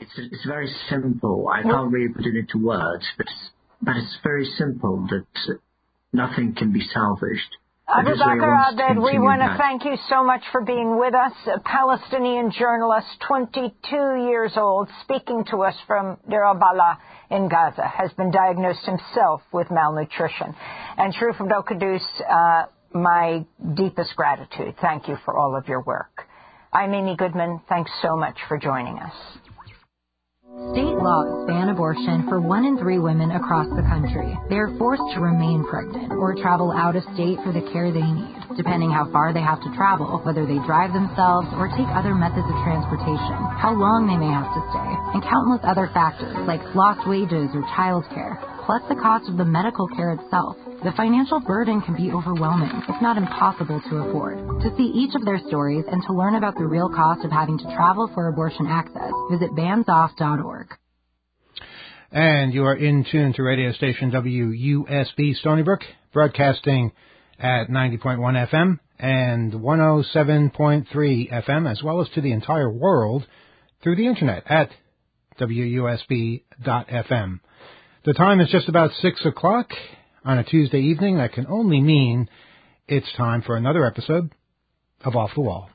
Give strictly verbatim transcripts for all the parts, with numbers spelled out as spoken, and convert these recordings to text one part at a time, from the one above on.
it's it's very simple. I can't really put it into words, but but it's very simple that nothing can be salvaged. Abu Bakr Abed, we want to thank you so much for being with us. A Palestinian journalist, twenty-two years old, speaking to us from Deir al-Balah in Gaza, has been diagnosed himself with malnutrition. And Sharif Abdel-Quddus, uh, my deepest gratitude. Thank you for all of your work. I'm Amy Goodman. Thanks so much for joining us. State laws ban abortion for one in three women across the country. They are forced to remain pregnant or travel out of state for the care they need, depending how far they have to travel, whether they drive themselves or take other methods of transportation, how long they may have to stay, and countless other factors like lost wages or childcare, plus the cost of the medical care itself. The financial burden can be overwhelming, if not impossible to afford. To see each of their stories and to learn about the real cost of having to travel for abortion access, visit bands off dot org. And you are in tune to radio station W U S B Stony Brook, broadcasting at ninety point one F M and one oh seven point three F M, as well as to the entire world through the internet at W U S B dot F M. The time is just about six o'clock on a Tuesday evening. That can only mean it's time for another episode of Off the Wall.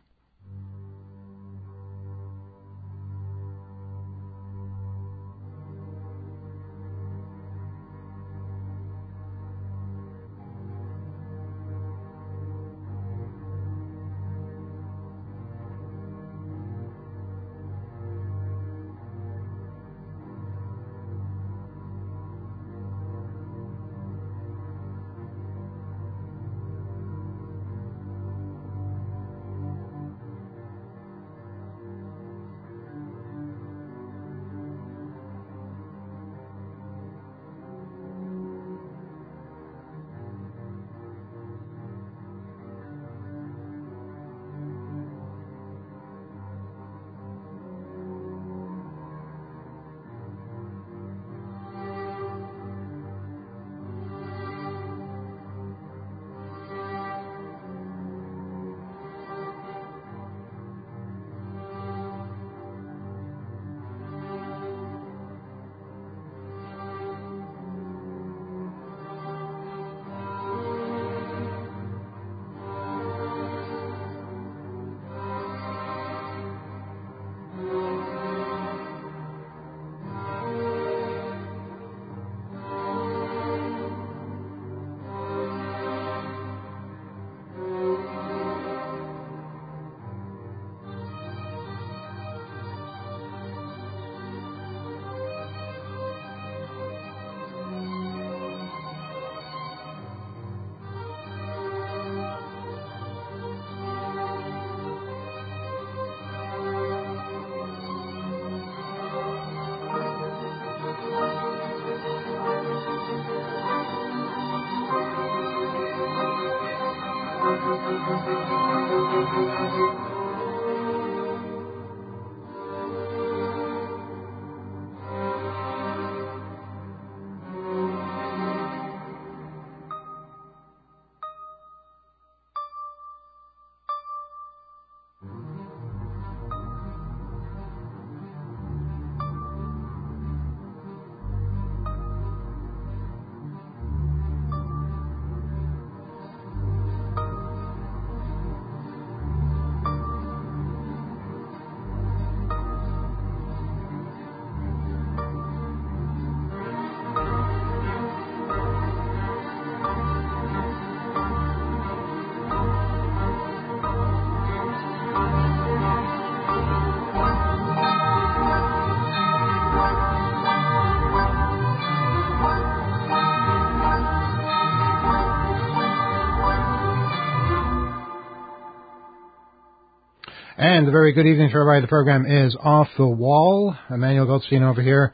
And a very good evening to everybody. The program is Off the Wall. Emmanuel Goldstein over here.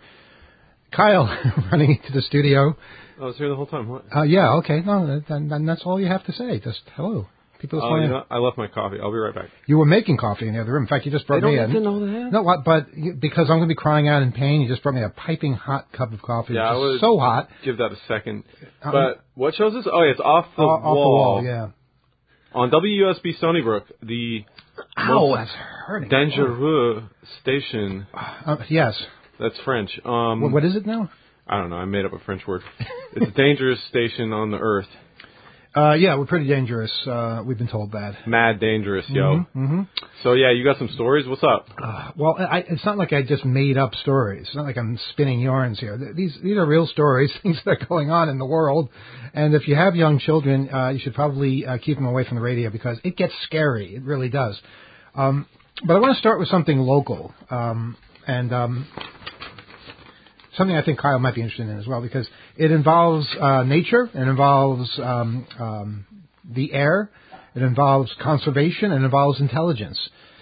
Kyle running into the studio. I was here the whole time. What? Uh, yeah, okay. No, then, then that's all you have to say. Just hello. People Oh, uh, you know, I left my coffee. I'll be right back. You were making coffee in the other room. In fact, you just brought they me don't in. need to know that. No, what, but you, because I'm going to be crying out in pain, you just brought me a piping hot cup of coffee. Yeah, I would so hot. Give that a second. Um, but what show is this? Oh, yeah, it's Off the off, Wall. Off the Wall, yeah. On W U S B Stony Brook, the Ow, that's hurting. dangereux station. Uh, yes. That's French. Um, what, what is it now? I don't know. I made up a French word. It's a dangerous station on the earth. Uh, yeah, we're pretty dangerous. Uh, we've been told that. Mad dangerous, yo. Mm-hmm, mm-hmm. So, yeah, you got some stories? What's up? Uh, well, I, it's not like I just made up stories. It's not like I'm spinning yarns here. These these are real stories, things that are going on in the world. And if you have young children, uh, you should probably uh, keep them away from the radio because it gets scary. It really does. Um, but I want to start with something local. Um, and... Um, Something I think Kyle might be interested in as well, because it involves uh, nature, it involves um, um, the air, it involves conservation, and it involves intelligence.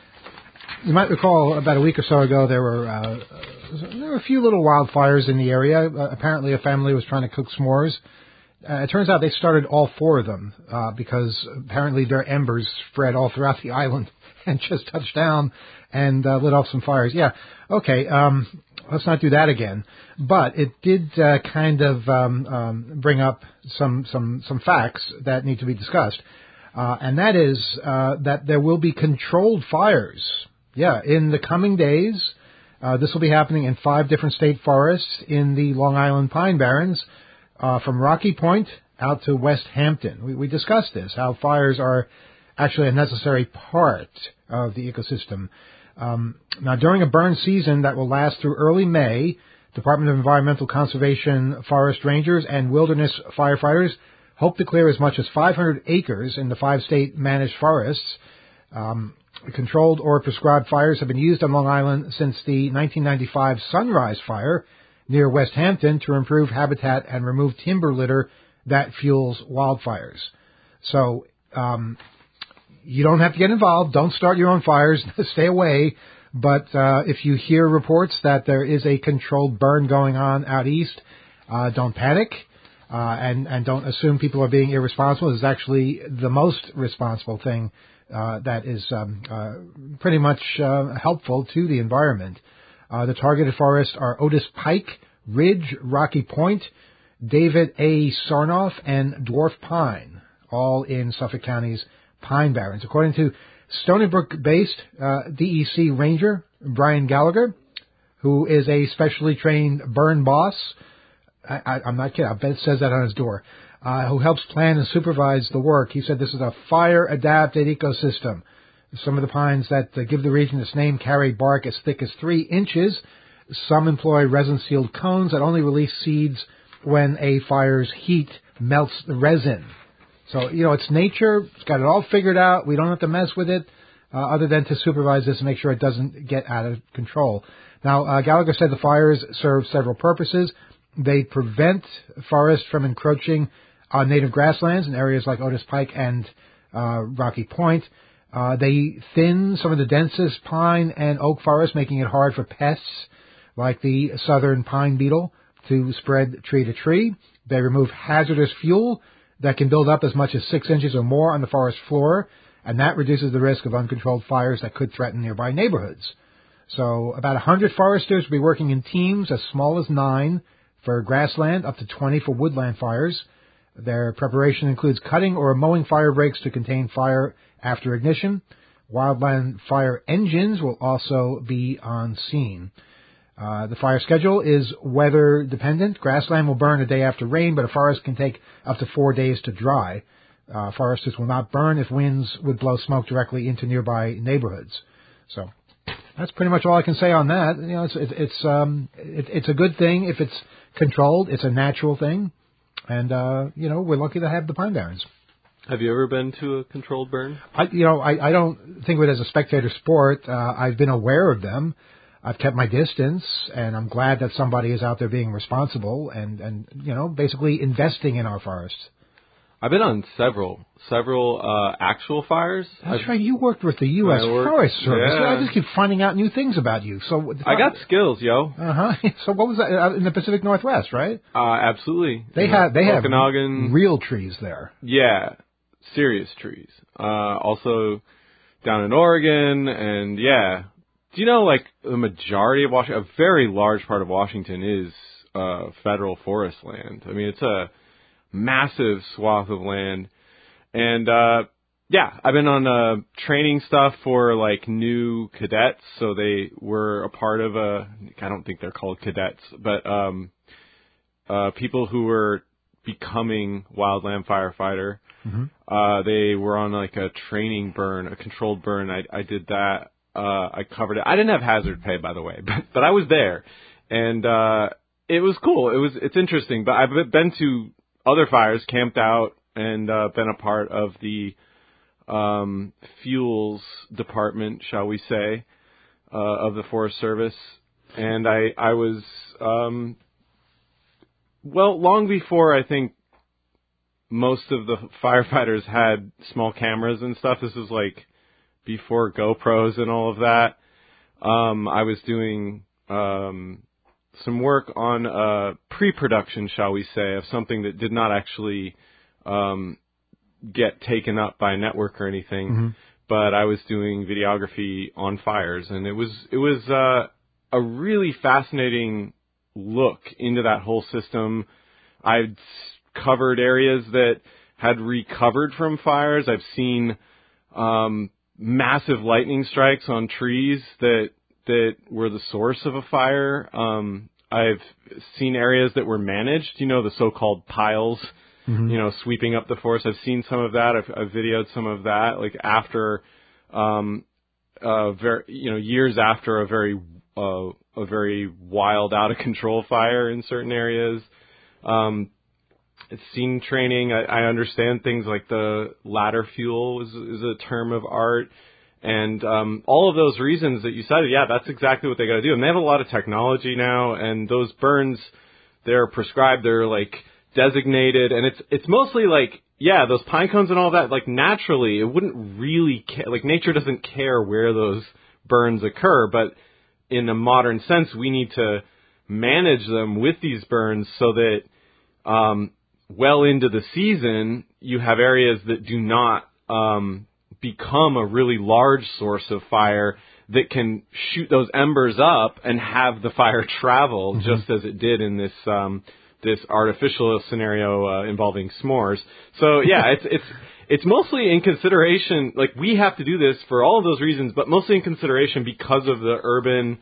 You might recall about a week or so ago there were uh, there were a few little wildfires in the area. Uh, apparently, a family was trying to cook s'mores. Uh, it turns out they started all four of them uh, because apparently their embers spread all throughout the island and just touched down and uh, lit off some fires. Yeah, okay. Um, Let's not do that again. But it did uh, kind of um, um, bring up some some some facts that need to be discussed, uh, and that is uh, that there will be controlled fires. Yeah, in the coming days, uh, this will be happening in five different state forests in the Long Island Pine Barrens, uh, from Rocky Point out to West Hampton. We, we discussed this, how fires are actually a necessary part of the ecosystem. Um, now, during a burn season that will last through early May, Department of Environmental Conservation forest rangers and wilderness firefighters hope to clear as much as five hundred acres in the five state managed forests. Um, controlled or prescribed fires have been used on Long Island since the nineteen ninety-five Sunrise Fire near West Hampton to improve habitat and remove timber litter that fuels wildfires. So, um, you don't have to get involved. Don't start your own fires. Stay away. But uh, if you hear reports that there is a controlled burn going on out east, uh, don't panic uh, and, and don't assume people are being irresponsible. It's actually the most responsible thing uh, that is um, uh, pretty much uh, helpful to the environment. Uh, the targeted forests are Otis Pike, Ridge, Rocky Point, David A. Sarnoff, and Dwarf Pine, all in Suffolk County's Pine Barrens. According to Stony Brook-based uh, D E C Ranger Brian Gallagher, who is a specially trained burn boss, I, I, I'm not kidding, I bet it says that on his door, uh, who helps plan and supervise the work. He said this is a fire-adapted ecosystem. Some of the pines that uh, give the region its name carry bark as thick as three inches. Some employ resin-sealed cones that only release seeds when a fire's heat melts the resin. So, you know, it's nature. It's got it all figured out. We don't have to mess with it uh, other than to supervise this and make sure it doesn't get out of control. Now, uh, Gallagher said the fires serve several purposes. They prevent forests from encroaching on native grasslands in areas like Otis Pike and uh, Rocky Point. Uh, they thin some of the densest pine and oak forests, making it hard for pests like the southern pine beetle to spread tree to tree. They remove hazardous fuel that can build up as much as six inches or more on the forest floor, and that reduces the risk of uncontrolled fires that could threaten nearby neighborhoods. So about one hundred foresters will be working in teams as small as nine for grassland, up to twenty for woodland fires. Their preparation includes cutting or mowing fire breaks to contain fire after ignition. Wildland fire engines will also be on scene. Uh, the fire schedule is weather dependent. Grassland will burn a day after rain, but a forest can take up to four days to dry. Uh, foresters will not burn if winds would blow smoke directly into nearby neighborhoods. So that's pretty much all I can say on that. You know, it's it, it's um it, it's a good thing if it's controlled. It's a natural thing, and uh, you know, we're lucky to have the Pine Barrens. Have you ever been to a controlled burn? I, you know, I, I don't think of it as a spectator sport. Uh, I've been aware of them. I've kept my distance, and I'm glad that somebody is out there being responsible and, and you know, basically investing in our forests. I've been on several, several uh, actual fires. That's I've, right. You worked with the U S Forest Service. Yeah. I just keep finding out new things about you. So I got skills, yo. Uh huh. So what was that uh, in the Pacific Northwest, right? Uh, absolutely. They have they have Okanagan, real trees there. Yeah, serious trees. Uh, also down in Oregon, and yeah. Do you know, like, the majority of Washington, a very large part of Washington is uh, federal forest land. I mean, it's a massive swath of land. And, uh, yeah, I've been on uh, training stuff for like new cadets. So they were a part of a, I don't think they're called cadets, but um, uh, people who were becoming wildland firefighter. Mm-hmm. Uh, they were on like a training burn, a controlled burn. I, I did that. Uh, I covered it. I didn't have hazard pay, by the way, but, but I was there, and uh, it was cool. It was it's interesting. But I've been to other fires, camped out, and uh, been a part of the um, fuels department, shall we say, uh, of the Forest Service. And I, I was, um, well, long before I think most of the firefighters had small cameras and stuff. This was like before GoPros and all of that. Um, I was doing um, some work on uh, pre-production, shall we say, of something that did not actually um, get taken up by a network or anything. Mm-hmm. But I was doing videography on fires, and it was it was uh, a really fascinating look into that whole system. I'd covered areas that had recovered from fires. I've seen um, massive lightning strikes on trees that that were the source of a fire. Um, I've seen areas that were managed, you know, the so-called piles, mm-hmm. you know, sweeping up the forest. I've seen some of that. I've, I've videoed some of that, like after, um, uh, very, you know, years after a very, uh, a very wild, out of control fire in certain areas. Um, it's seen training. I, I understand things like the ladder fuel is, is a term of art. And um, all of those reasons that you cited, yeah, that's exactly what they got to do. And they have a lot of technology now, and those burns, they're prescribed, they're like designated, and it's it's mostly like, yeah, those pine cones and all that, like naturally, it wouldn't really care, like nature doesn't care where those burns occur, but in a modern sense, we need to manage them with these burns so that um, well into the season, you have areas that do not um, become a really large source of fire that can shoot those embers up and have the fire travel, mm-hmm. just as it did in this um, this artificial scenario uh, involving s'mores. So yeah, it's it's it's mostly in consideration. Like, we have to do this for all of those reasons, but mostly in consideration because of the urban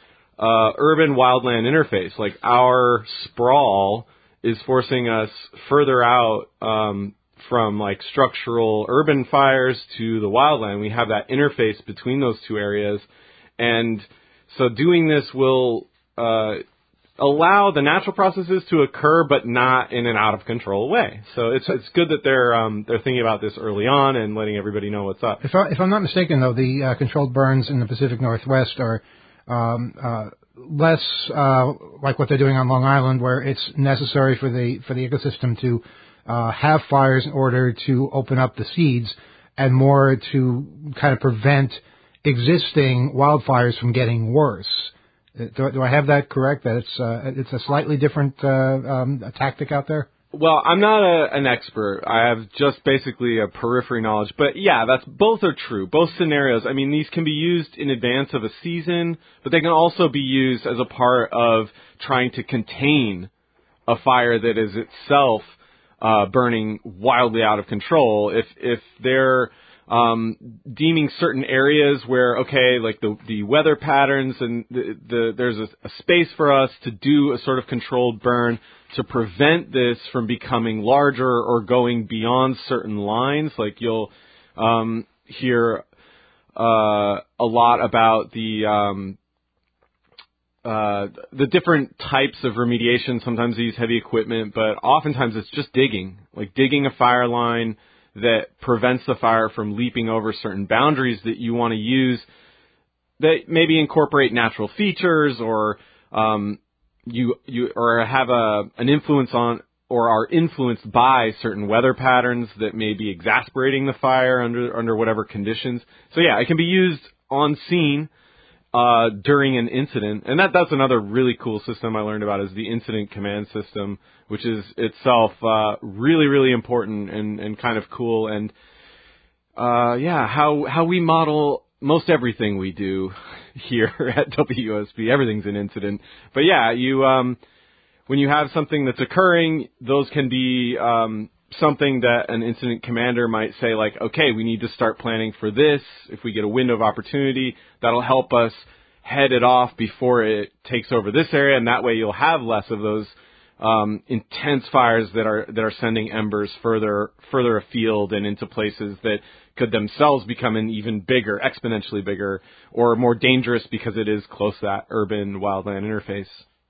uh, urban wildland interface. Like, our sprawl is forcing us further out um, from like structural urban fires to the wildland. We have that interface between those two areas. And so doing this will uh, allow the natural processes to occur, but not in an out of control way. So it's it's good that they're um, they're thinking about this early on and letting everybody know what's up. If, I, if I'm not mistaken, though, the uh, controlled burns in the Pacific Northwest are um, uh, less uh, like what they're doing on Long Island, where it's necessary for the for the ecosystem to Uh, have fires in order to open up the seeds, and more to kind of prevent existing wildfires from getting worse. Do, do I have that correct? That it's uh, it's a slightly different uh, um, tactic out there? Well, I'm not a, an expert. I have just basically a periphery knowledge. But yeah, that's both are true. Both scenarios. I mean, these can be used in advance of a season, but they can also be used as a part of trying to contain a fire that is itself Uh, burning wildly out of control. If if they're um, deeming certain areas where, okay, like the the weather patterns and the, the there's a, a space for us to do a sort of controlled burn to prevent this from becoming larger or going beyond certain lines. Like, you'll um, hear uh, a lot about the um, Uh, the different types of remediation. Sometimes they use heavy equipment, but oftentimes it's just digging, like digging a fire line that prevents the fire from leaping over certain boundaries that you want to use that maybe incorporate natural features or um, you you or have a an influence on or are influenced by certain weather patterns that may be exacerbating the fire under under whatever conditions. So yeah, it can be used on scene Uh, during an incident. And that that's another really cool system I learned about, is the incident command system, which is itself uh, really, really important and, and kind of cool. And uh, yeah, how how we model most everything we do here at W S B. Everything's an incident. But yeah, you um, when you have something that's occurring, those can be um, something that an incident commander might say, like, okay, we need to start planning for this. If we get a window of opportunity, that'll help us head it off before it takes over this area, and that way you'll have less of those um, intense fires that are that are sending embers further further afield and into places that could themselves become an even bigger, exponentially bigger, or more dangerous because it is close to that urban wildland interface.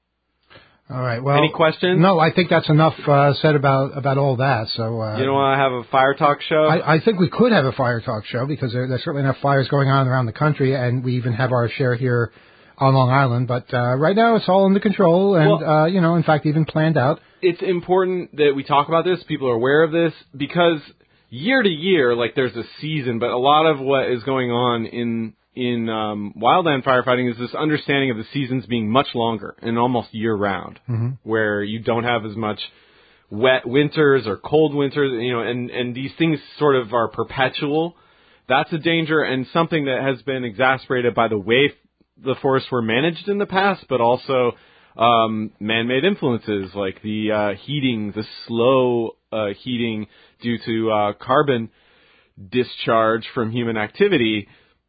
All right. Well, any questions? No, I think that's enough uh, said about about all that. So uh, you don't want to have a fire talk show? I, I think we could have a fire talk show because there, there's certainly enough fires going on around the country, and we even have our share here on Long Island. But uh, right now, it's all under control, and well, uh, you know, in fact, even planned out. It's important that we talk about this. People are aware of this because year to year, like there's a season, but a lot of what is going on in in um, wildland firefighting is this understanding of the seasons being much longer and almost year-round, mm-hmm. where you don't have as much wet winters or cold winters, you know, and, and these things sort of are perpetual. That's a danger and something that has been exacerbated by the way the forests were managed in the past, but also um, man-made influences like the uh, heating, the slow uh, heating due to uh, carbon discharge from human activity.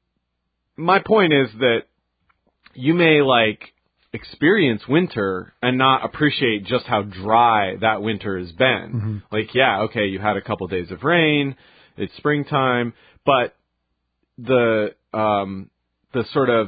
My point is that you may, like, experience winter and not appreciate just how dry that winter has been. Mm-hmm. Like, yeah, okay, you had a couple days of rain, it's springtime, but the um, the sort of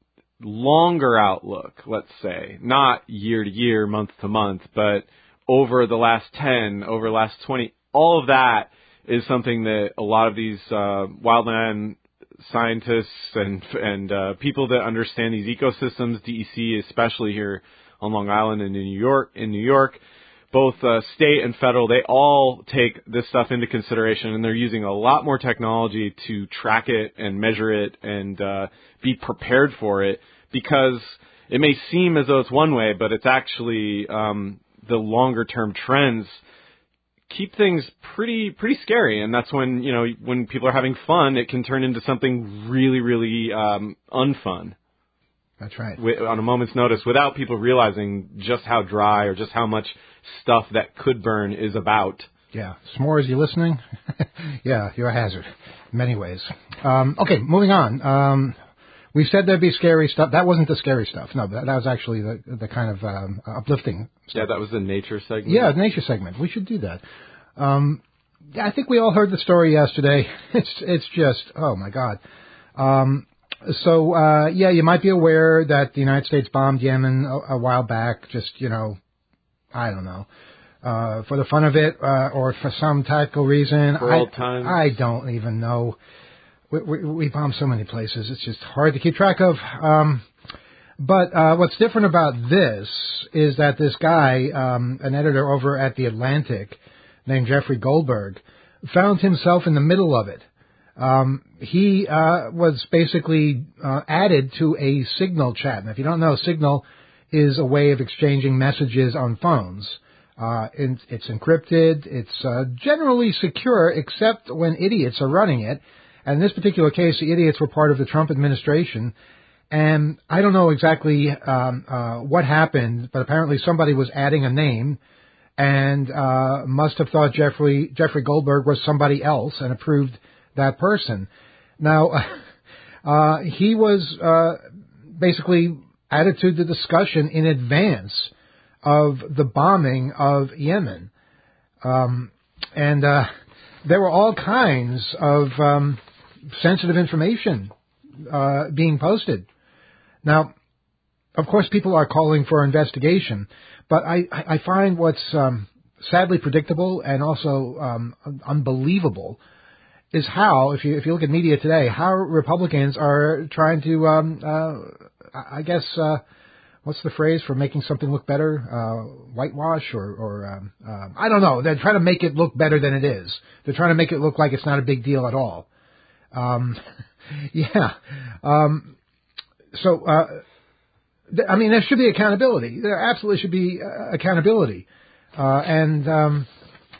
longer outlook, let's say, not year to year, month to month, but over the last ten, over the last twenty, all of that is something that a lot of these uh, wildland scientists and and uh, people that understand these ecosystems, D E C especially here on Long Island and in New York, in New York, both uh, state and federal, they all take this stuff into consideration, and they're using a lot more technology to track it and measure it and uh, be prepared for it, because it may seem as though it's one way, but it's actually um, the longer term trends keep things pretty pretty scary, and that's when, you know, when people are having fun, it can turn into something really, really um, unfun. That's right. On a moment's notice, without people realizing just how dry or just how much stuff that could burn is about. Yeah. S'mores, you listening? Yeah, you're a hazard in many ways. Um, okay, moving on. Um, we said there'd be scary stuff. That wasn't the scary stuff. No, that, that was actually the the kind of um, uplifting stuff. Yeah, that was the nature segment. Yeah, the nature segment. We should do that. Um, yeah, I think we all heard the story yesterday. It's it's just, oh, my God. Um, so, uh, yeah, you might be aware that the United States bombed Yemen a, a while back, just, you know, I don't know, uh, for the fun of it uh, or for some tactical reason. For old times. I don't even know. We, we, we bomb so many places. It's just hard to keep track of. Um, but uh, what's different about this is that this guy, um, an editor over at The Atlantic named Jeffrey Goldberg, found himself in the middle of it. Um, he uh, was basically uh, added to a Signal chat. And if you don't know, Signal is a way of exchanging messages on phones. Uh, it's, it's encrypted. It's uh, generally secure, except when idiots are running it. And in this particular case, the idiots were part of the Trump administration. And I don't know exactly um, uh, what happened, but apparently somebody was adding a name and uh, must have thought Jeffrey Jeffrey Goldberg was somebody else and approved that person. Now, uh, he was uh, basically added to the discussion in advance of the bombing of Yemen. Um, and uh, there were all kinds of um, sensitive information uh, being posted. Now, of course, people are calling for investigation, but I, I find what's um, sadly predictable and also um, unbelievable is how, if you if you look at media today, how Republicans are trying to, um, uh, I guess, uh, what's the phrase for making something look better? Uh, whitewash or, or um, uh, I don't know. They're trying to make it look better than it is. They're trying to make it look like it's not a big deal at all. Um, yeah. Um, so, uh, th- I mean, there should be accountability. There absolutely should be uh, accountability. Uh, and um,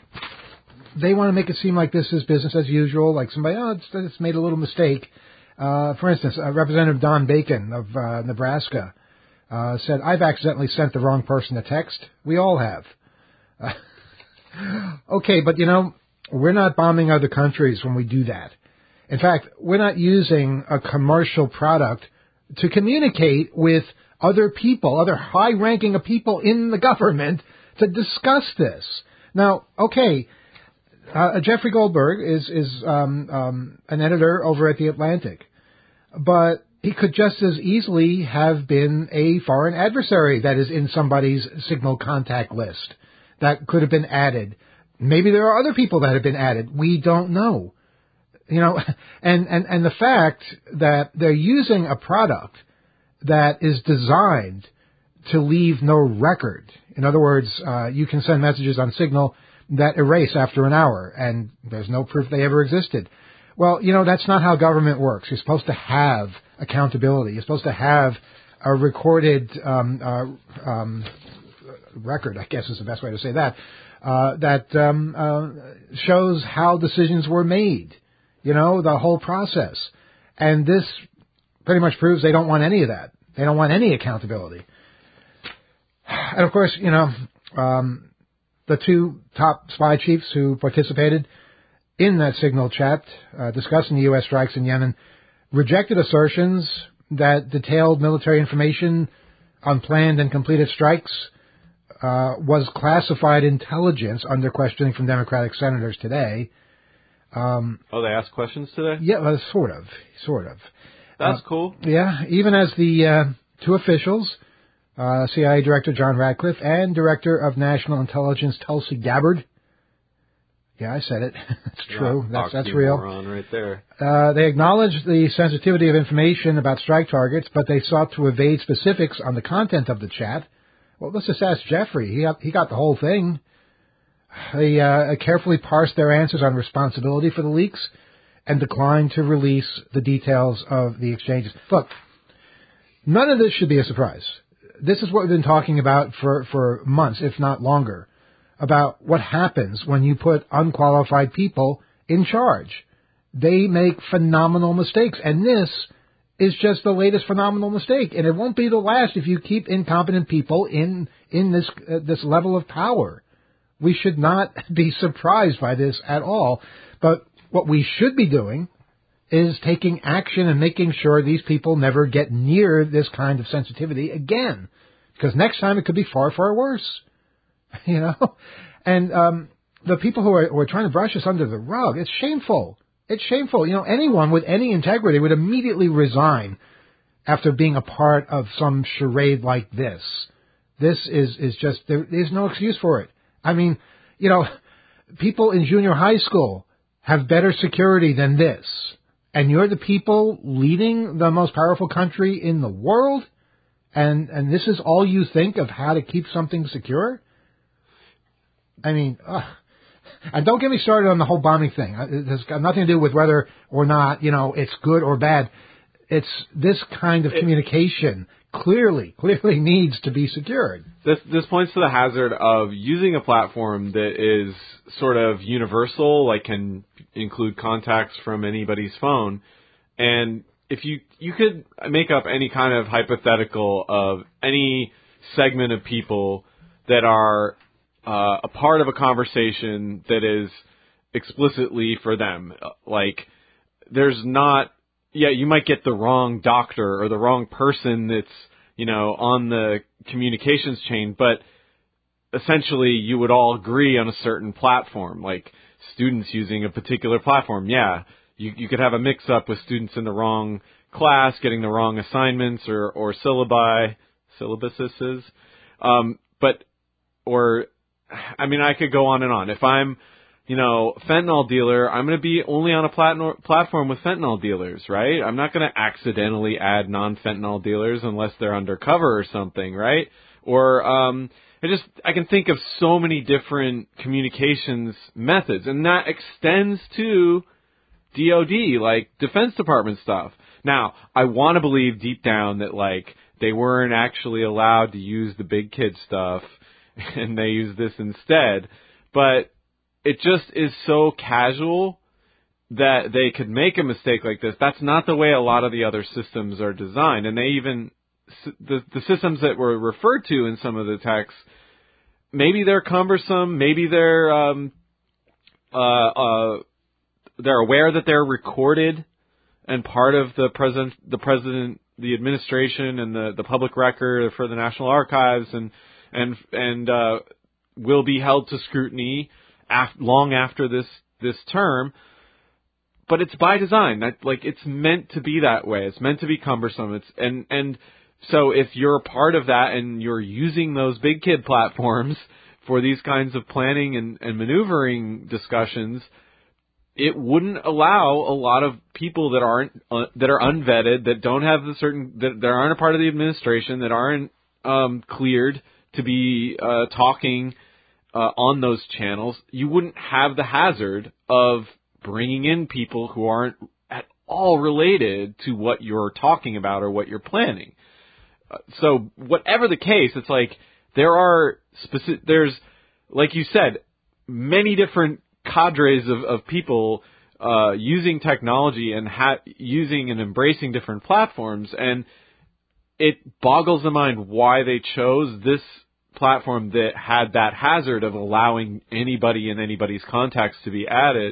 they want to make it seem like this is business as usual, like somebody, oh, it's, it's made a little mistake. Uh, for instance, uh, Representative Don Bacon of uh, Nebraska uh, said, I've accidentally sent the wrong person a text. We all have. Uh, Okay, but you know, we're not bombing other countries when we do that. In fact, we're not using a commercial product to communicate with other people, other high-ranking people in the government to discuss this. Now, okay, uh, Jeffrey Goldberg is, is um, um, an editor over at The Atlantic, but he could just as easily have been a foreign adversary that is in somebody's signal contact list that could have been added. Maybe there are other people that have been added. We don't know. You know, and, and, and the fact that they're using a product that is designed to leave no record. In other words, uh, you can send messages on Signal that erase after an hour, and there's no proof they ever existed. Well, you know, that's not how government works. You're supposed to have accountability. You're supposed to have a recorded um, uh, um, record, I guess is the best way to say that, uh, that um, uh, shows how decisions were made. You know, the whole process. And this pretty much proves they don't want any of that. They don't want any accountability. And of course, you know, um, the two top spy chiefs who participated in that Signal chat uh, discussing the U S strikes in Yemen rejected assertions that detailed military information on planned and completed strikes uh, was classified intelligence under questioning from Democratic senators today. Um, oh, they asked questions today? Yeah, well, sort of, sort of. That's uh, cool. Yeah, even as the uh, two officials, uh, C I A Director John Ratcliffe and Director of National Intelligence Tulsi Gabbard, yeah, I said it. It's true. Yeah, that's that's real. Right there. Uh, they acknowledged the sensitivity of information about strike targets, but they sought to evade specifics on the content of the chat. Well, let's just ask Jeffrey. He got, he got the whole thing. They uh, carefully parsed their answers on responsibility for the leaks and declined to release the details of the exchanges. Look, none of this should be a surprise. This is what we've been talking about for, for months, if not longer, about what happens when you put unqualified people in charge. They make phenomenal mistakes, and this is just the latest phenomenal mistake, and it won't be the last if you keep incompetent people in in this uh, this level of power. We should not be surprised by this at all. But what we should be doing is taking action and making sure these people never get near this kind of sensitivity again. Because next time it could be far, far worse. You know? And um, the people who are, who are trying to brush us under the rug, it's shameful. It's shameful. You know, anyone with any integrity would immediately resign after being a part of some charade like this. This is, is just, there is no excuse for it. I mean, you know, people in junior high school have better security than this. And you're the people leading the most powerful country in the world? And and this is all you think of how to keep something secure? I mean, ugh. And don't get me started on the whole bombing thing. It has got nothing to do with whether or not, you know, it's good or bad. It's this kind of communication clearly, clearly needs to be secured. This this points to the hazard of using a platform that is sort of universal, like can include contacts from anybody's phone. And if you you could make up any kind of hypothetical of any segment of people that are uh, a part of a conversation that is explicitly for them. Like, there's not... Yeah, you might get the wrong doctor or the wrong person that's, you know, on the communications chain, but essentially you would all agree on a certain platform, like students using a particular platform. Yeah, you, you could have a mix-up with students in the wrong class, getting the wrong assignments or, or syllabi, syllabuses. Um, but, or, I mean, I could go on and on. If I'm, you know, fentanyl dealer, I'm going to be only on a plat- platform with fentanyl dealers, right? I'm not going to accidentally add non-fentanyl dealers unless they're undercover or something, right? Or, um, I just, I can think of so many different communications methods, and that extends to D O D, like Defense Department stuff. Now, I want to believe deep down that, like, they weren't actually allowed to use the big kid stuff, and they use this instead, but it just is so casual that they could make a mistake like this. That's not the way a lot of the other systems are designed. And they even, the, the systems that were referred to in some of the texts maybe they're cumbersome. Maybe they're um, uh, uh, they're aware that they're recorded and part of the president, the president, the administration, and the, the public record for the National Archives, and and and uh, will be held to scrutiny af- long after this this term. But it's by design. That, like, it's meant to be that way. It's meant to be cumbersome. It's and and so if you're a part of that and you're using those big kid platforms for these kinds of planning and, and maneuvering discussions, it wouldn't allow a lot of people that aren't uh, that are unvetted, that don't have the certain that, that aren't a part of the administration, that aren't um, cleared to be uh, talking uh, on those channels. You wouldn't have the hazard of bringing in people who aren't at all related to what you're talking about or what you're planning. Uh, so whatever the case, it's like there are specific, there's, like you said, many different cadres of, of people uh, using technology and ha- using and embracing different platforms, and it boggles the mind why they chose this platform that had that hazard of allowing anybody in anybody's contacts to be added.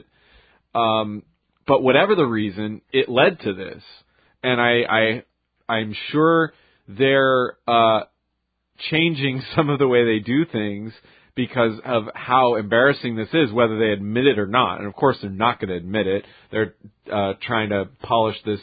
Um, but whatever the reason, it led to this, and I, I I'm sure they're uh, changing some of the way they do things because of how embarrassing this is, whether they admit it or not. And of course, they're not going to admit it. They're uh, trying to polish this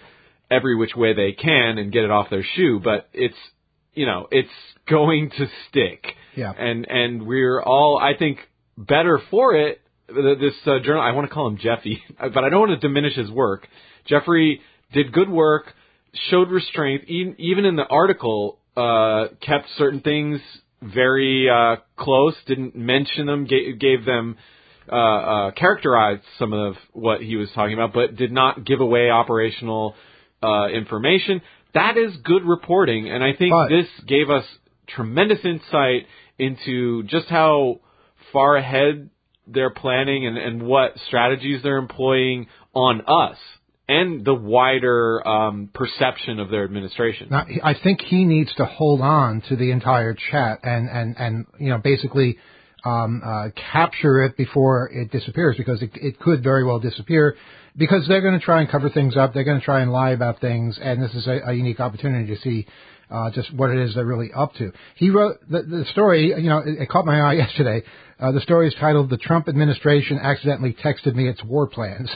every which way they can and get it off their shoe. But it's, you know, it's going to stick. Yeah. And and we're all, I think, better for it. This uh, journal, I want to call him Jeffy, but I don't want to diminish his work. Jeffrey did good work, showed restraint, even, even in the article, uh, kept certain things very uh, close, didn't mention them, gave, gave them, uh, uh, characterized some of what he was talking about, but did not give away operational uh, information. That is good reporting, and I think but, this gave us tremendous insight into just how far ahead they're planning and, and what strategies they're employing on us and the wider um, perception of their administration. Now, I think he needs to hold on to the entire chat and, and, and you know, basically um, uh, capture it before it disappears, because it, it could very well disappear, because they're going to try and cover things up. They're going to try and lie about things, and this is a, a unique opportunity to see uh, just what it is they're really up to. He wrote the, the story, you know, it, it caught my eye yesterday. Uh, the story is titled, "The Trump Administration Accidentally Texted Me Its War Plans."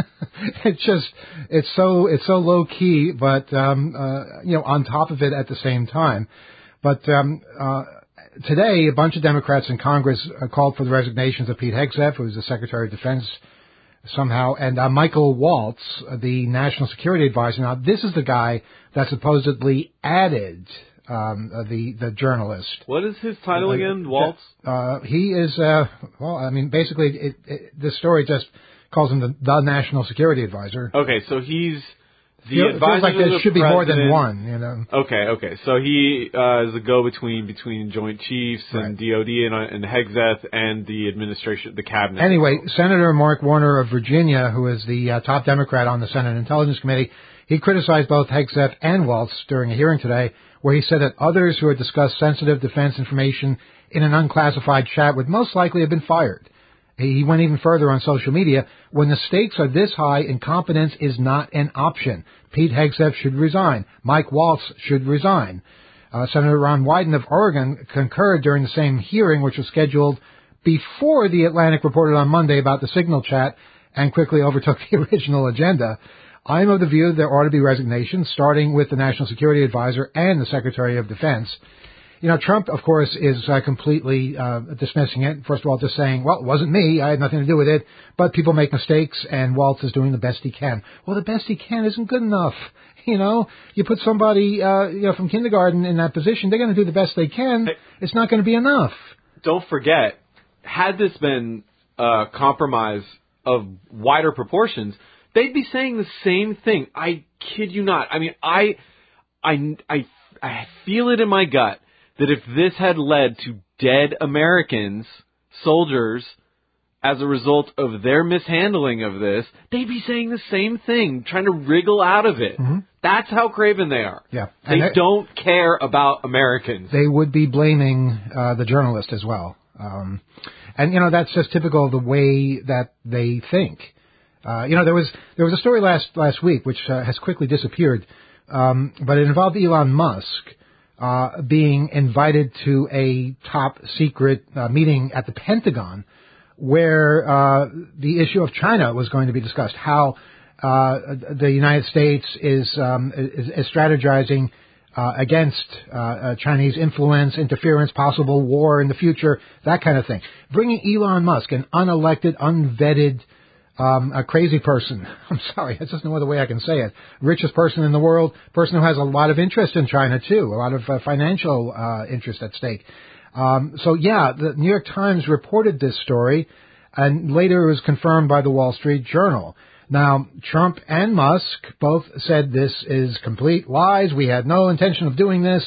It's just, it's so, it's so low key, but, um, uh, you know, on top of it at the same time. But, um, uh, today, a bunch of Democrats in Congress uh, called for the resignations of Pete Hegseth, who was the Secretary of Defense somehow, and uh, Michael Waltz, uh, the National Security Advisor. Now, this is the guy that supposedly added um, uh, the the journalist. What is his title again, Waltz? Uh, he is, uh, well, I mean, basically, it, it, this story just calls him the, the National Security Advisor. Okay, so he's the Feel, advisor feels like to there the should president. be more than one, you know. Okay, okay. So he uh, is the go-between between Joint Chiefs and Right. D O D and, and Hegseth and the administration, the cabinet. Anyway, Senator Mark Warner of Virginia, who is the uh, top Democrat on the Senate Intelligence Committee, he criticized both Hegseth and Waltz during a hearing today, where he said that others who had discussed sensitive defense information in an unclassified chat would most likely have been fired. He went even further on social media. When the stakes are this high, incompetence is not an option. Pete Hegseth should resign. Mike Waltz should resign. Uh, Senator Ron Wyden of Oregon concurred during the same hearing, which was scheduled before The Atlantic reported on Monday about the Signal chat and quickly overtook the original agenda. I'm of the view that there ought to be resignations, starting with the National Security Advisor and the Secretary of Defense. You know, Trump, of course, is uh, completely uh, dismissing it. First of all, just saying, well, it wasn't me. I had nothing to do with it. But people make mistakes, and Waltz is doing the best he can. Well, the best he can isn't good enough. You know, you put somebody, uh, you know, from kindergarten in that position, they're going to do the best they can. Hey, it's not going to be enough. Don't forget, had this been a compromise of wider proportions, they'd be saying the same thing. I kid you not. I mean, I, I, I, I feel it in my gut that if this had led to dead Americans, soldiers, as a result of their mishandling of this, they'd be saying the same thing, trying to wriggle out of it. Mm-hmm. That's how craven they are. Yeah. They that, don't care about Americans. They would be blaming uh, the journalist as well. Um, and, you know, that's just typical of the way that they think. Uh, you know, there was there was a story last last week which uh, has quickly disappeared, um, but it involved Elon Musk uh, being invited to a top secret uh, meeting at the Pentagon where uh, the issue of China was going to be discussed, how uh, the United States is, um, is, is strategizing uh, against uh, uh, Chinese influence, interference, possible war in the future, that kind of thing. Bringing Elon Musk, an unelected, unvetted, um, a crazy person, I'm sorry, that's just no other way I can say it, richest person in the world, person who has a lot of interest in China too, a lot of uh, financial uh, interest at stake. Um, so yeah, the New York Times reported this story, and later it was confirmed by the Wall Street Journal. Now, Trump and Musk both said this is complete lies. We had no intention of doing this.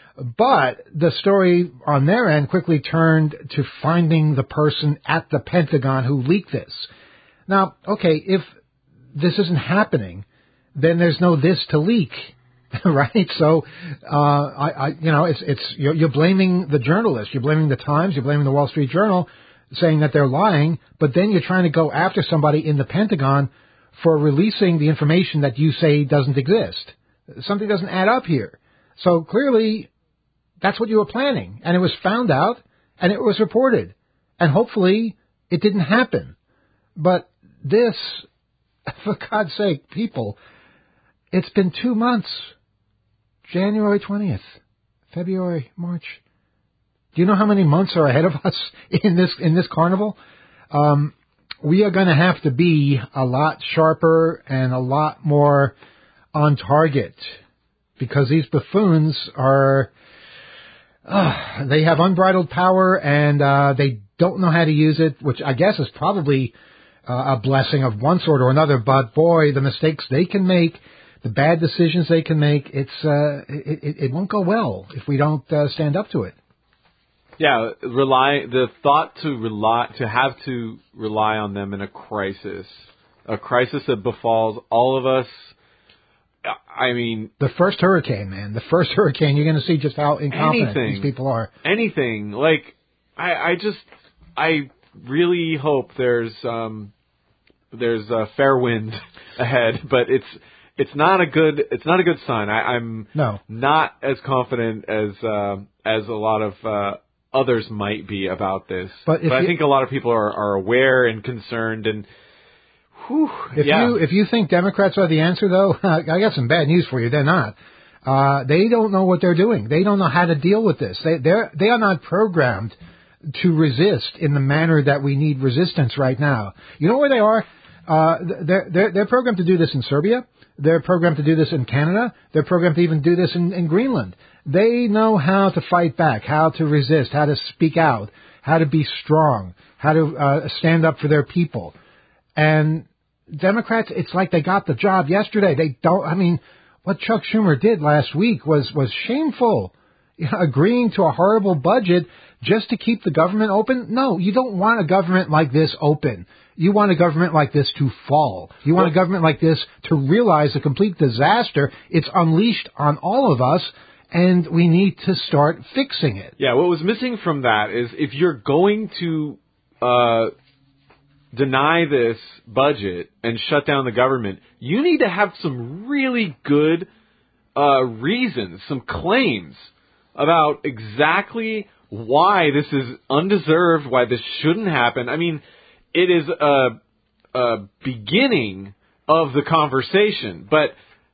But the story on their end quickly turned to finding the person at the Pentagon who leaked this. Now, okay, if this isn't happening, then there's no this to leak, right? So, uh, I, I, you know, it's, it's, you're, you're blaming the journalist. You're blaming the Times. You're blaming the Wall Street Journal, saying that they're lying. But then you're trying to go after somebody in the Pentagon for releasing the information that you say doesn't exist. Something doesn't add up here. So clearly, that's what you were planning. And it was found out, and it was reported. And hopefully, it didn't happen. But this, for God's sake, people, it's been two months. January twentieth, February, March. Do you know how many months are ahead of us in this in this carnival? Um, we are going to have to be a lot sharper and a lot more on target, because these buffoons are, uh, they have unbridled power, and uh, they don't know how to use it, which I guess is probably uh, a blessing of one sort or another. But boy, the mistakes they can make, the bad decisions they can make, it's uh, it, it, it won't go well if we don't uh, stand up to it. Yeah, rely the thought to rely to have to rely on them in a crisis, a crisis that befalls all of us. I mean, the first hurricane, man, the first hurricane. You're going to see just how incompetent anything, these people are. Anything like I, I just I really hope there's um there's a fair wind ahead, but it's it's not a good it's not a good sign. I, I'm no. not as confident as uh, as a lot of. Uh, Others might be about this, but, but I you, think a lot of people are, are aware and concerned. And whew, if yeah. you if you think Democrats are the answer, though, I got some bad news for you. They're not. Uh, they don't know what they're doing. They don't know how to deal with this. They they they are not programmed to resist in the manner that we need resistance right now. You know where they are? Uh, they're they're they're programmed to do this in Serbia. They're programmed to do this in Canada. They're programmed to even do this in, in Greenland. They know how to fight back, how to resist, how to speak out, how to be strong, how to uh, stand up for their people. And Democrats, it's like they got the job yesterday. They don't, I mean, what Chuck Schumer did last week was, was shameful. You know, agreeing to a horrible budget just to keep the government open? No, you don't want a government like this open. You want a government like this to fall. You want a government like this to realize the complete disaster it's unleashed on all of us, and we need to start fixing it. Yeah, what was missing from that is if you're going to uh, deny this budget and shut down the government, you need to have some really good uh, reasons, some claims about exactly why this is undeserved, why this shouldn't happen. I mean, it is a, a beginning of the conversation, but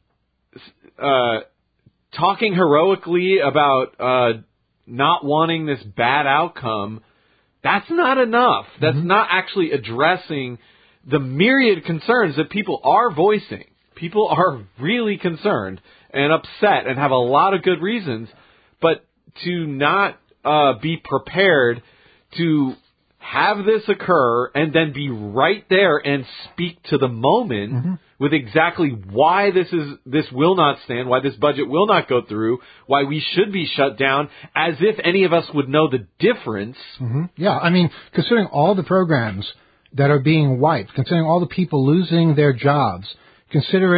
uh, talking heroically about uh, not wanting this bad outcome, that's not enough. That's mm-hmm. not actually addressing the myriad concerns that people are voicing. People are really concerned and upset and have a lot of good reasons, but to not uh, be prepared to have this occur and then be right there and speak to the moment mm-hmm. with exactly why this is this will not stand, why this budget will not go through, why we should be shut down, as if any of us would know the difference. Mm-hmm. Yeah, I mean, considering all the programs that are being wiped, considering all the people losing their jobs, considering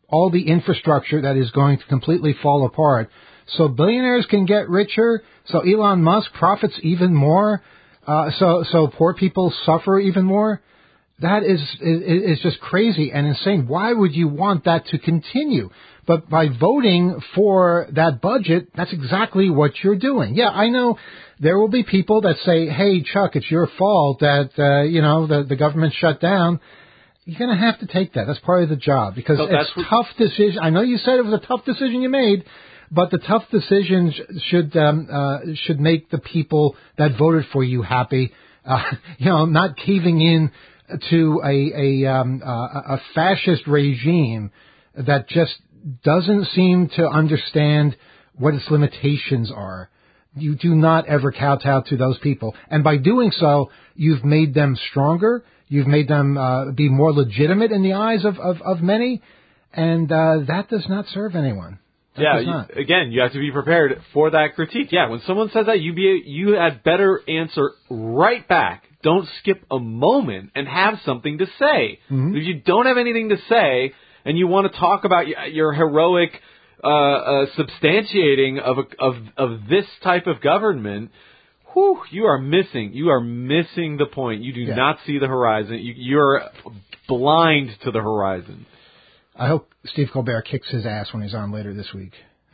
all the infrastructure that is going to completely fall apart so billionaires can get richer, so Elon Musk profits even more, uh, so so poor people suffer even more. That is, is is just crazy and insane. Why would you want that to continue? But by voting for that budget, that's exactly what you're doing. Yeah, I know there will be people that say, hey, Chuck, it's your fault that, uh, you know, the, the government shut down. You're going to have to take that. That's part of the job because so it's a tough decision. I know you said it was a tough decision you made, but the tough decisions should um, uh, should make the people that voted for you happy. Uh, you know, not caving in to a a, um, uh, a fascist regime that just doesn't seem to understand what its limitations are. You do not ever kowtow to those people, and by doing so, you've made them stronger. You've made them uh, be more legitimate in the eyes of, of, of many, and uh, that does not serve anyone. That yeah, you, again, you have to be prepared for that critique. Yeah, when someone says that, you be you had better answer right back. Don't skip a moment and have something to say. Mm-hmm. If you don't have anything to say and you want to talk about your, your heroic uh, uh, substantiating of, a, of of this type of government, whew, you are missing. You are missing the point. You do yeah. not see the horizon. You, you're blind to the horizon. I hope Steve Colbert kicks his ass when he's on later this week.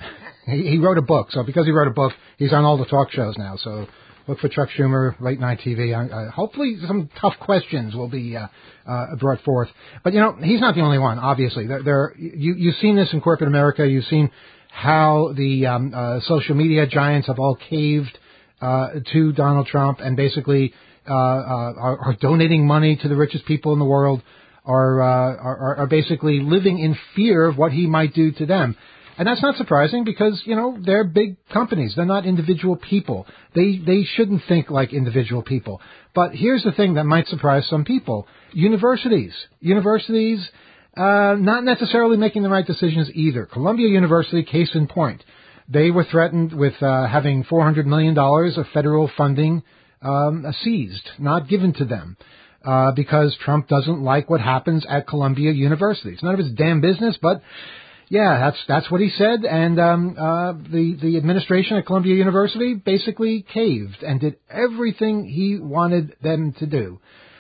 he, he wrote a book, so because he wrote a book, he's on all the talk shows now. So look for Chuck Schumer, Late Night T V. Uh, hopefully some tough questions will be uh, uh, brought forth. But, you know, he's not the only one, obviously. There, there, you, you've seen this in corporate America. You've seen how the um, uh, social media giants have all caved uh, to Donald Trump and basically uh, uh, are, are donating money to the richest people in the world. Are, uh, are are basically living in fear of what he might do to them. And that's not surprising because, you know, they're big companies. They're not individual people. They they shouldn't think like individual people. But here's the thing that might surprise some people. Universities. Universities uh, not necessarily making the right decisions either. Columbia University, case in point. They were threatened with uh, having four hundred million dollars of federal funding um, seized, not given to them. Uh, because Trump doesn't like what happens at Columbia University. It's none of his damn business, but yeah, that's that's what he said. And um, uh, the the administration at Columbia University basically caved and did everything he wanted them to do.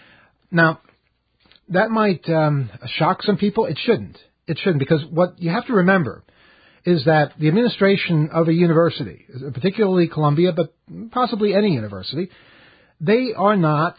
Now, that might um, shock some people. It shouldn't. It shouldn't, because what you have to remember is that the administration of a university, particularly Columbia, but possibly any university, they are not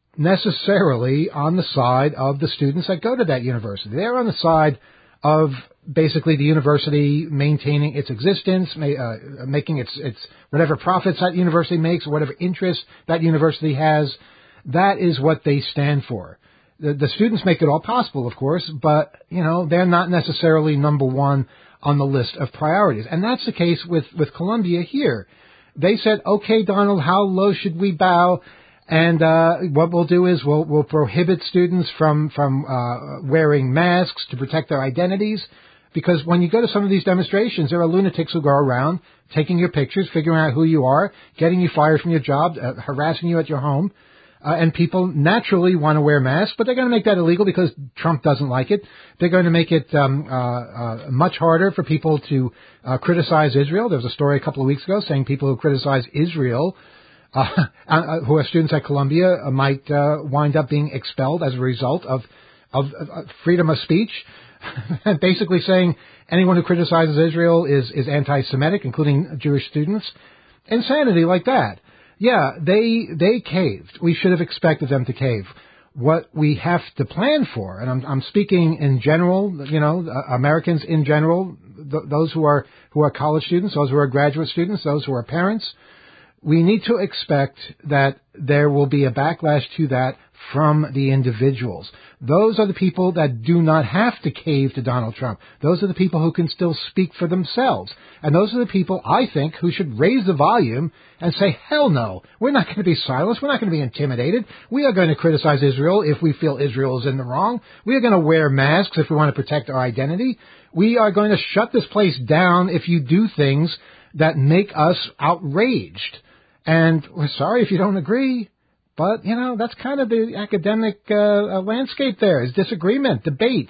necessarily on the side of the students that go to that university. They're on the side of basically the university maintaining its existence, uh, making its its whatever profits that university makes, or whatever interest that university has. That is what they stand for. The, the students make it all possible, of course, but you know they're not necessarily number one on the list of priorities. And that's the case with with Columbia here. They said, "Okay, Donald, how low should we bow?" And uh, what we'll do is we'll, we'll prohibit students from from uh, wearing masks to protect their identities, because when you go to some of these demonstrations, there are lunatics who go around taking your pictures, figuring out who you are, getting you fired from your job, uh, harassing you at your home, uh, and people naturally want to wear masks, but they're going to make that illegal because Trump doesn't like it. They're going to make it um, uh, uh, much harder for people to uh, criticize Israel. There was a story a couple of weeks ago saying people who criticize Israel Uh, uh, who are students at Columbia uh, might uh, wind up being expelled as a result of, of, of freedom of speech, basically saying anyone who criticizes Israel is, is anti-Semitic, including Jewish students. Insanity like that. Yeah, they they caved. We should have expected them to cave. What we have to plan for, and I'm, I'm speaking in general, you know, uh, Americans in general, th- those who are who are college students, those who are graduate students, those who are parents. We need to expect that there will be a backlash to that from the individuals. Those are the people that do not have to cave to Donald Trump. Those are the people who can still speak for themselves. And those are the people, I think, who should raise the volume and say, hell no, we're not going to be silenced. We're not going to be intimidated. We are going to criticize Israel if we feel Israel is in the wrong. We are going to wear masks if we want to protect our identity. We are going to shut this place down if you do things that make us outraged. And we're sorry if you don't agree, but, you know, that's kind of the academic uh, landscape there, is disagreement, debate.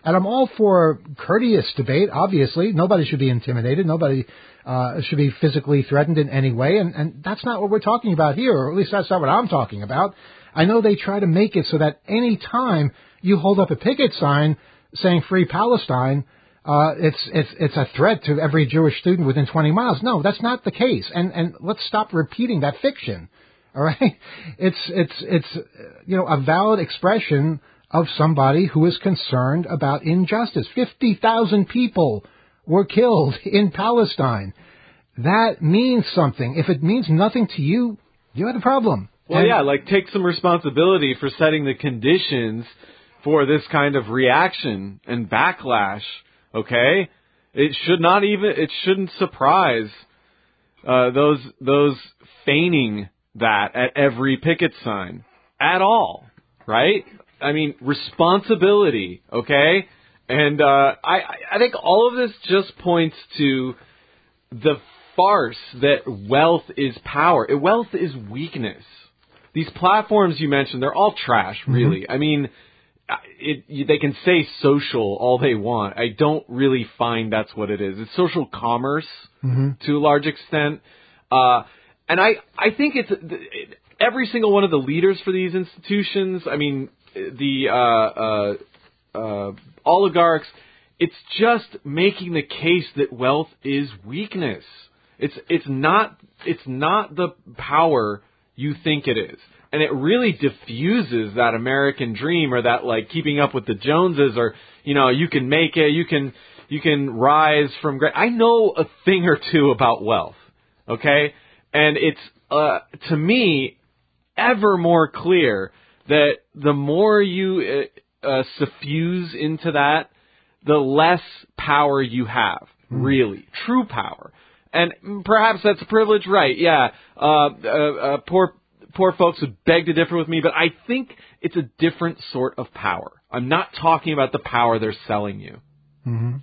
And I'm all for courteous debate, obviously. Nobody should be intimidated. Nobody uh, should be physically threatened in any way. And, and that's not what we're talking about here, or at least that's not what I'm talking about. I know they try to make it so that any time you hold up a picket sign saying Free Palestine, uh, it's, it's, it's a threat to every Jewish student within twenty miles. No, that's not the case. And, and let's stop repeating that fiction. All right. It's, it's, it's, you know, a valid expression of somebody who is concerned about injustice. fifty thousand people were killed in Palestine. That means something. If it means nothing to you, you have a problem. Well, and, yeah, like take some responsibility for setting the conditions for this kind of reaction and backlash, okay? It should not even, it shouldn't surprise uh, those those feigning that at every picket sign at all, right? I mean, responsibility, okay? And uh, I, I think all of this just points to the farce that wealth is power. Wealth is weakness. These platforms you mentioned, they're all trash, really. Mm-hmm. I mean, it, they can say social all they want. I don't really find that's what it is. It's social commerce mm-hmm. to a large extent. Uh, and I, I think it's it, every single one of the leaders for these institutions, I mean, the uh, uh, uh, oligarchs, it's just making the case that wealth is weakness. It's it's not it's not the power you think it is. And it really diffuses that American dream, or that like keeping up with the Joneses, or, you know, you can make it, you can you can rise from great. I know a thing or two about wealth, okay? And it's uh, to me ever more clear that the more you uh, uh, suffuse into that, the less power you have, really, mm. true power. And perhaps that's a privilege, right? Yeah, uh, uh, uh, poor poor folks would beg to differ with me, but I think it's a different sort of power. I'm not talking about the power they're selling you. Mm-hmm.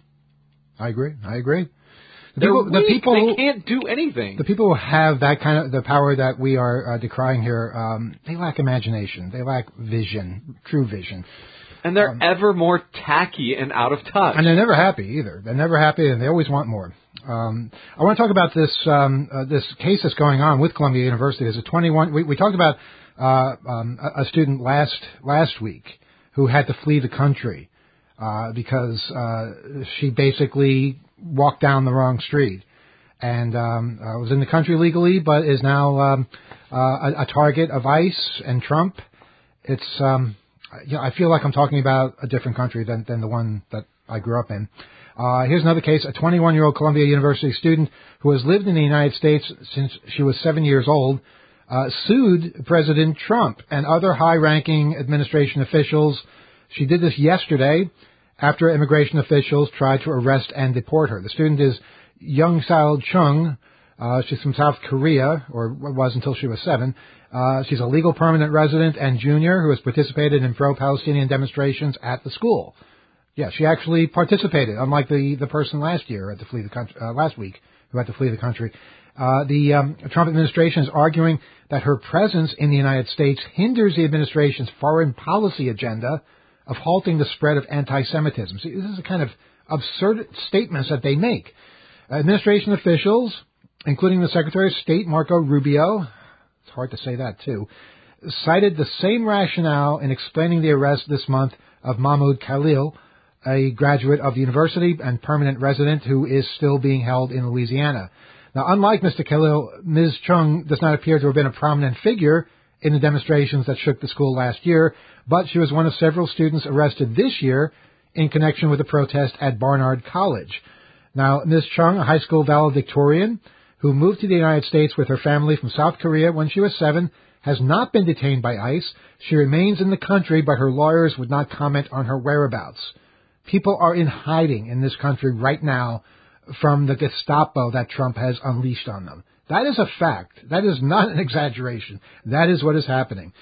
I agree. I agree. The they're people, weak. the people they who, can't do anything. The people who have that kind of the power that we are uh, decrying here, um, they lack imagination. They lack vision, true vision. And they're um, ever more tacky and out of touch. And they're never happy either. They're never happy, and they always want more. Um, I want to talk about this um, uh, this case that's going on with Columbia University. There's a twenty-one. We, we talked about uh, um, a, a student last last week who had to flee the country uh, because uh, she basically walked down the wrong street and um, uh, was in the country legally, but is now um, uh, a, a target of ICE and Trump. It's um, you know, I feel like I'm talking about a different country than, than the one that I grew up in. Uh, here's another case. A twenty-one-year-old Columbia University student who has lived in the United States since she was seven years old uh, sued President Trump and other high-ranking administration officials. She did this yesterday after immigration officials tried to arrest and deport her. The student is Young-Sil Chung. Uh, she's from South Korea, or was until she was seven. Uh, she's a legal permanent resident and junior who has participated in pro-Palestinian demonstrations at the school. Yeah, she actually participated, unlike the, the person last year at the flee the country, uh, last week who had to flee the country. Uh, the um, Trump administration is arguing that her presence in the United States hinders the administration's foreign policy agenda of halting the spread of anti-Semitism. See, this is the kind of absurd statements that they make. Administration officials, including the Secretary of State, Marco Rubio, it's hard to say that too, cited the same rationale in explaining the arrest this month of Mahmoud Khalil, a graduate of the university and permanent resident who is still being held in Louisiana. Now, unlike Mister Khalil, Miz Chung does not appear to have been a prominent figure in the demonstrations that shook the school last year, but she was one of several students arrested this year in connection with the protest at Barnard College. Now, Miz Chung, a high school valedictorian who moved to the United States with her family from South Korea when she was seven, has not been detained by ICE. She remains in the country, but her lawyers would not comment on her whereabouts. People are in hiding in this country right now from the Gestapo that Trump has unleashed on them. That is a fact. That is not an exaggeration. That is what is happening.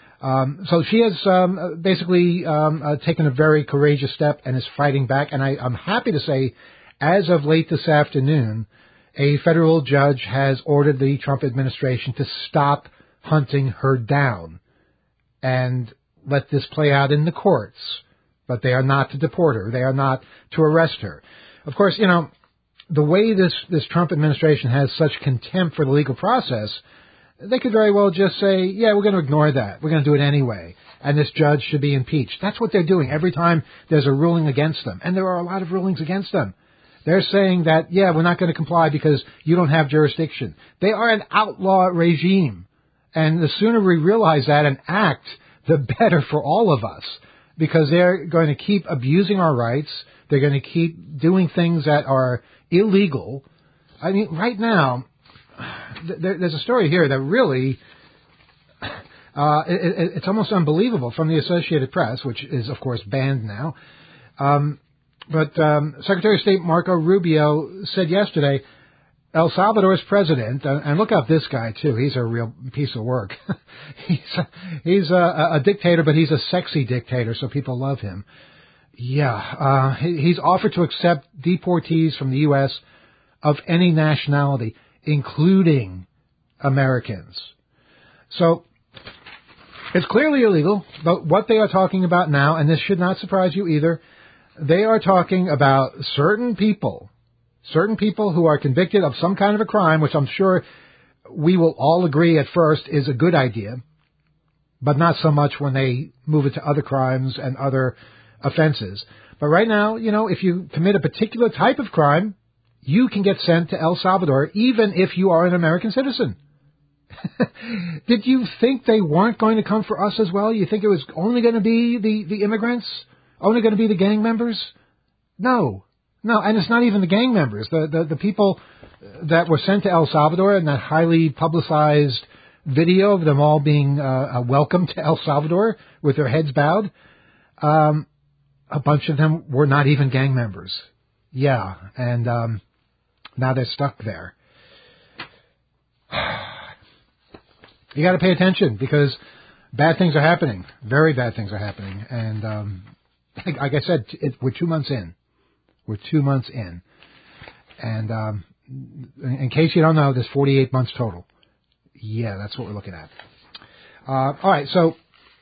Um, so she has um, basically um, uh, taken a very courageous step and is fighting back. And I, I'm happy to say, as of late this afternoon, a federal judge has ordered the Trump administration to stop hunting her down and let this play out in the courts. but they are not to deport her. They are not to arrest her. Of course, you know, the way this, this Trump administration has such contempt for the legal process, they could very well just say, yeah, we're going to ignore that. We're going to do it anyway. And this judge should be impeached. That's what they're doing every time there's a ruling against them. And there are a lot of rulings against them. They're saying that, yeah, we're not going to comply because you don't have jurisdiction. They are an outlaw regime. And the sooner we realize that and act, the better for all of us. Because they're going to keep abusing our rights. They're going to keep doing things that are illegal. I mean, right now, there, there's a story here that really, uh, it, it's almost unbelievable from the Associated Press, which is, of course, banned now. Um, but um, Secretary of State Marco Rubio said yesterday, El Salvador's president, uh, and look up this guy, too. He's a real piece of work. he's a, he's a, a dictator, but he's a sexy dictator, so people love him. Yeah, uh, he, he's offered to accept deportees from the U S of any nationality, including Americans. So, it's clearly illegal, but what they are talking about now, and this should not surprise you either, they are talking about certain people, certain people who are convicted of some kind of a crime, which I'm sure we will all agree at first is a good idea, but not so much when they move it to other crimes and other offenses. But right now, you know, if you commit a particular type of crime, you can get sent to El Salvador, even if you are an American citizen. Did you think they weren't going to come for us as well? You think it was only going to be the, the immigrants? Only going to be the gang members? No. No, and it's not even the gang members. The, the, the people that were sent to El Salvador in that highly publicized video of them all being uh, welcomed to El Salvador with their heads bowed, um, a bunch of them were not even gang members. Yeah, and um, now they're stuck there. You got to pay attention because bad things are happening. Very bad things are happening. And um, like I said, it, we're two months in. We're two months in. And um, in case you don't know, there's forty-eight months total. Yeah, that's what we're looking at. Uh, all right, so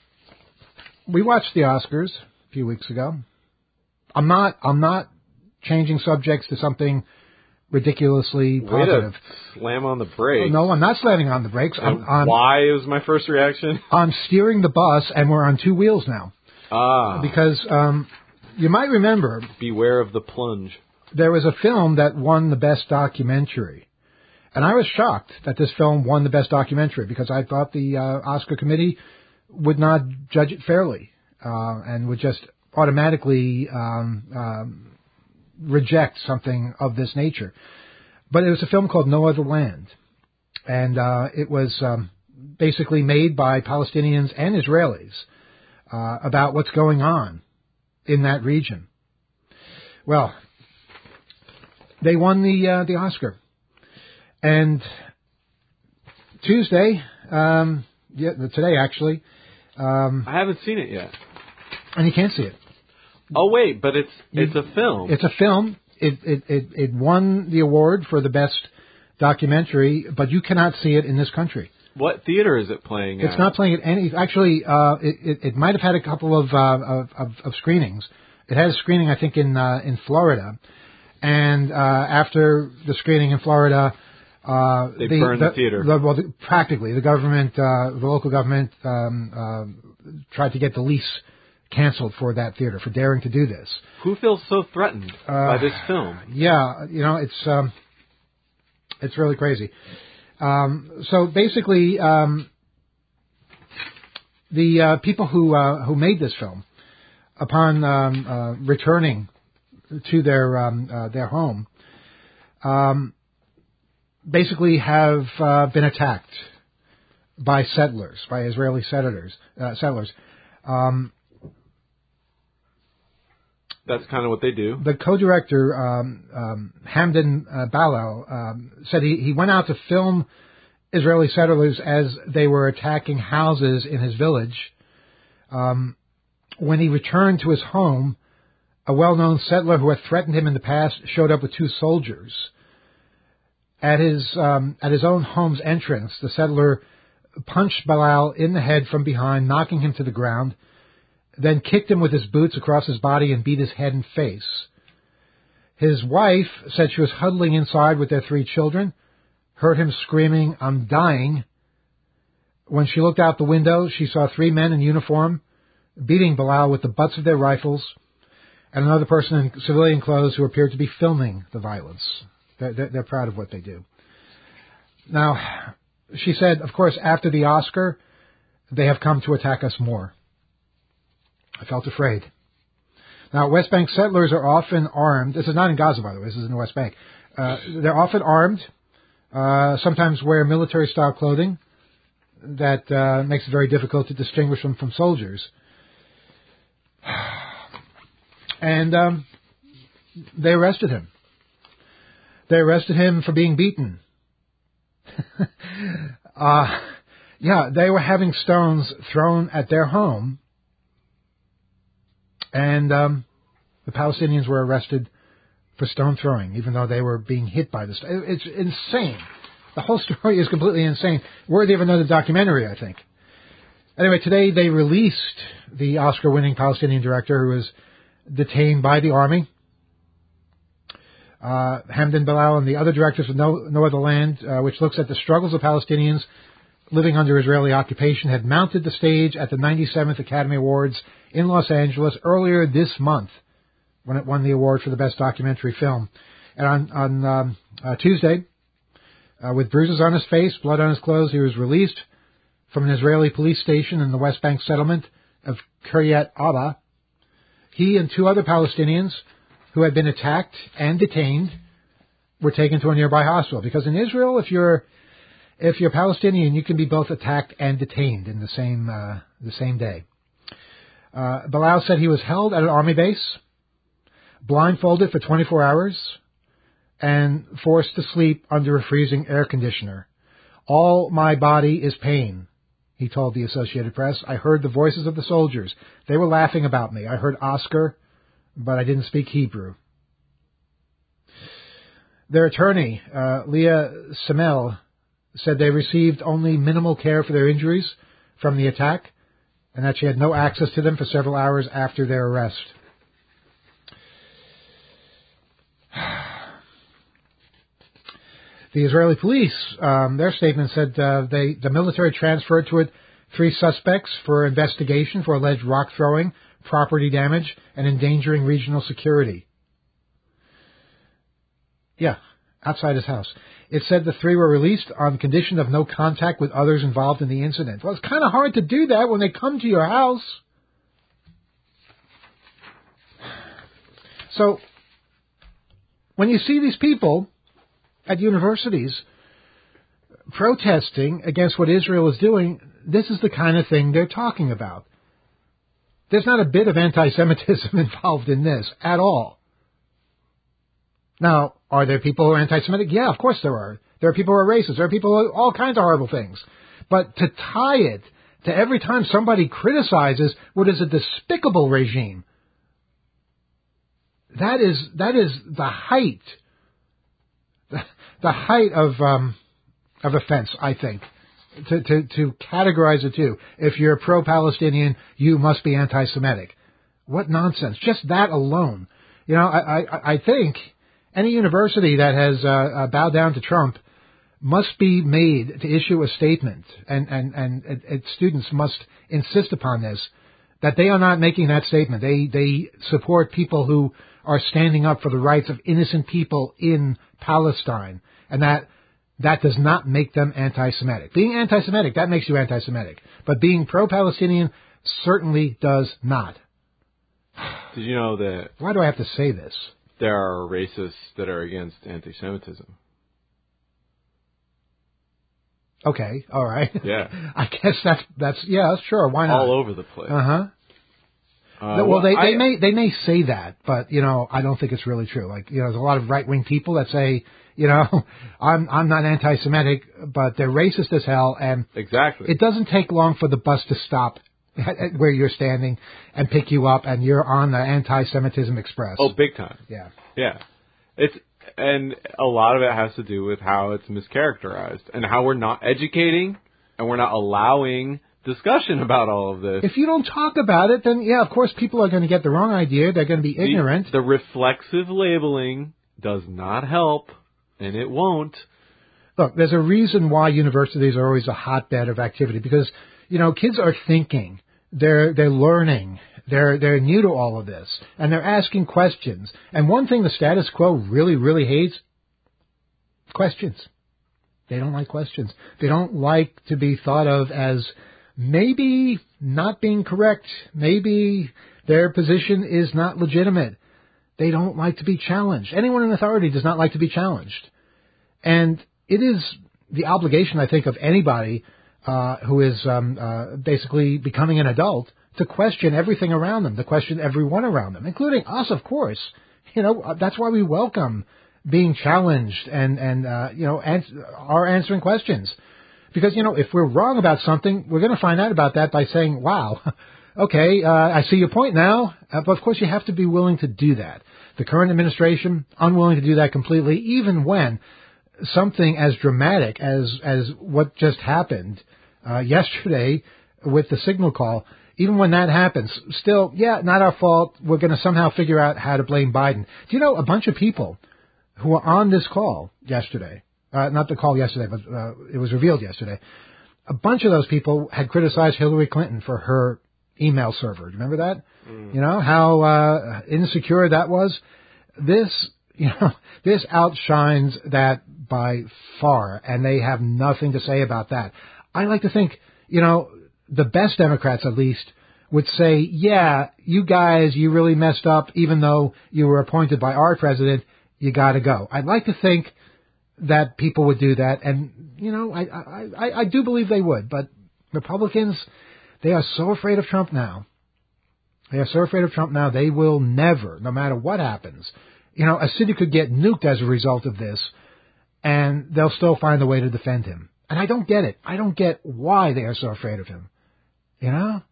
we watched the Oscars a few weeks ago. I'm not. I'm not changing subjects to something ridiculously positive. Way to slam on the brakes. No, I'm not slamming on the brakes. I'm, I'm, why was my first reaction? I'm steering the bus, and we're on two wheels now. Ah. Because um, you might remember... Beware of the plunge. There was a film that won the Best Documentary. And I was shocked that this film won the Best Documentary because I thought the uh, Oscar committee would not judge it fairly uh, and would just automatically... Um, um, reject something of this nature. But it was a film called No Other Land. And uh, it was um, basically made by Palestinians and Israelis uh, about what's going on in that region. Well, they won the uh, the Oscar. And Tuesday, um, yeah, today actually. Um, I haven't seen it yet. And you can't see it. Oh wait, but it's it's a film. It's a film. It it it it won the award for the best documentary, but you cannot see it in this country. What theater is it playing at? It's not playing at any. Actually, uh, it, it it might have had a couple of, uh, of of screenings. It had a screening, I think, in uh, in Florida, and uh, after the screening in Florida, uh, they the, burned the, the theater. The, well, the, practically, the government, uh, the local government, um, uh, tried to get the lease canceled for that theater for daring to do this. Who feels so threatened uh, by this film? Yeah, you know, it's um, it's really crazy. Um, so basically, um, the uh, people who uh, who made this film, upon um, uh, returning to their um, uh, their home, um, basically have uh, been attacked by settlers, by Israeli settlers. Uh, settlers. Um, That's kind of what they do. The co-director, um, um, Hamdan uh, Balal, um, said he, he went out to film Israeli settlers as they were attacking houses in his village. Um, when he returned to his home, a well-known settler who had threatened him in the past showed up with two soldiers. At his um, at his own home's entrance, the settler punched Balal in the head from behind, knocking him to the ground. then kicked him with his boots across his body and beat his head and face. His wife said she was huddling inside with their three children, heard him screaming, "I'm dying." When she looked out the window, she saw three men in uniform beating Bilal with the butts of their rifles, and another person in civilian clothes who appeared to be filming the violence. They're, they're, they're proud of what they do. Now, she said, of course, after the Oscar, they have come to attack us more. I felt afraid. Now, West Bank settlers are often armed. This is not in Gaza, by the way. This is in the West Bank. Uh, they're often armed, uh, sometimes wear military-style clothing that uh, makes it very difficult to distinguish them from soldiers. And um, they arrested him. They arrested him for being beaten. uh, yeah, they were having stones thrown at their home, and um, the Palestinians were arrested for stone throwing, even though they were being hit by the stone. It's insane. The whole story is completely insane, worthy of another documentary, I think. Anyway, today they released the Oscar-winning Palestinian director who was detained by the army. Uh, Hamdan Bilal and the other directors of No, no Other Land, uh, which looks at the struggles of Palestinians living under Israeli occupation, had mounted the stage at the ninety-seventh Academy Awards in Los Angeles earlier this month, when it won the award for the best documentary film. And on, on um, uh, Tuesday, uh, with bruises on his face, blood on his clothes, he was released from an Israeli police station in the West Bank settlement of Kiryat Arba. He and two other Palestinians who had been attacked and detained were taken to a nearby hospital. Because in Israel, if you're if you're Palestinian, you can be both attacked and detained in the same uh, the same day. Uh, Bilal said he was held at an army base, blindfolded for twenty-four hours, and forced to sleep under a freezing air conditioner. "All my body is pain," he told the Associated Press. "I heard the voices of the soldiers. They were laughing about me. I heard Oscar, but I didn't speak Hebrew." Their attorney, uh, Leah Semel, said they received only minimal care for their injuries from the attack, and that she had no access to them for several hours after their arrest. The Israeli police, um, their statement said uh, they the military transferred to it three suspects for investigation for alleged rock throwing, property damage, and endangering regional security. Yeah, outside his house. It said the three were released on condition of no contact with others involved in the incident. Well, it's kind of hard to do that when they come to your house. So, when you see these people at universities protesting against what Israel is doing, this is the kind of thing they're talking about. There's not a bit of anti-Semitism involved in this at all. Now, are there people who are anti-Semitic? Yeah, of course there are. There are people who are racist. There are people who are all kinds of horrible things. But to tie it to every time somebody criticizes what is a despicable regime, that is that is the height, the, the height of um, of offense, I think. To, to, to categorize it too. If you're pro-Palestinian, you must be anti-Semitic. What nonsense. Just that alone. You know, I, I, I think any university that has uh, uh, bowed down to Trump must be made to issue a statement, and, and, and, and, and students must insist upon this, that they are not making that statement. They, they support people who are standing up for the rights of innocent people in Palestine, and that That does not make them anti-Semitic. Being anti-Semitic, that makes you anti-Semitic. But being pro-Palestinian certainly does not. Did you know that... Why do I have to say this? There are racists that are against anti-Semitism. Okay, all right. Yeah. I guess that's, that's yeah, sure, why not? All over the place. Uh-huh. Uh, well, well, they, they I, may they may say that, but, you know, I don't think it's really true. Like, you know, there's a lot of right-wing people that say, you know, I'm I'm not anti-Semitic, but they're racist as hell, and exactly. It doesn't take long for the bus to stop at where you're standing and pick you up, and you're on the anti-Semitism express. Oh, big time. Yeah. Yeah. It's and a lot of it has to do with how it's mischaracterized and how we're not educating and we're not allowing discussion about all of this. If you don't talk about it, then, yeah, of course, people are going to get the wrong idea. They're going to be ignorant. The, the reflexive labeling does not help, and it won't. Look, there's a reason why universities are always a hotbed of activity, because, you know, kids are thinking. They're they're learning. They're they're new to all of this, and they're asking questions. And one thing the status quo really, really hates, questions. They don't like questions. They don't like to be thought of as maybe not being correct. Maybe their position is not legitimate. They don't like to be challenged. Anyone in authority does not like to be challenged. And it is the obligation, I think, of anybody uh, who is um, uh, basically becoming an adult to question everything around them, to question everyone around them, including us, of course. You know, that's why we welcome being challenged and, and uh, you know, ans- are answering questions. Because, you know, if we're wrong about something, we're going to find out about that by saying, wow, okay, uh, I see your point now. Uh, but, of course, you have to be willing to do that. The current administration, unwilling to do that completely, even when something as dramatic as as what just happened uh, yesterday with the signal call, even when that happens, still, yeah, not our fault. We're going to somehow figure out how to blame Biden. Do you know a bunch of people who were on this call yesterday, uh, not the call yesterday, but uh, it was revealed yesterday, a bunch of those people had criticized Hillary Clinton for her email server. Do you remember that? Mm. You know, how uh, insecure that was? This, you know, this outshines that by far, and they have nothing to say about that. I like to think, you know, the best Democrats at least would say, yeah, you guys, you really messed up, even though you were appointed by our president, you got to go. I'd like to think that people would do that, and, you know, I, I, I, I do believe they would, but Republicans, they are so afraid of Trump now. They are so afraid of Trump now, they will never, no matter what happens, you know, a city could get nuked as a result of this, and they'll still find a way to defend him. And I don't get it. I don't get why they are so afraid of him. You know?